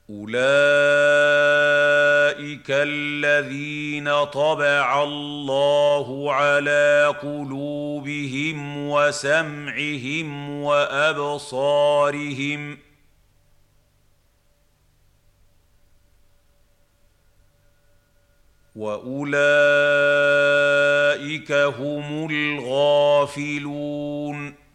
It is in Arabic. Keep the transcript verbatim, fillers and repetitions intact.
أولئك الذين طبع الله على قلوبهم وسمعهم وأبصارهم وأولئك هم الغافلون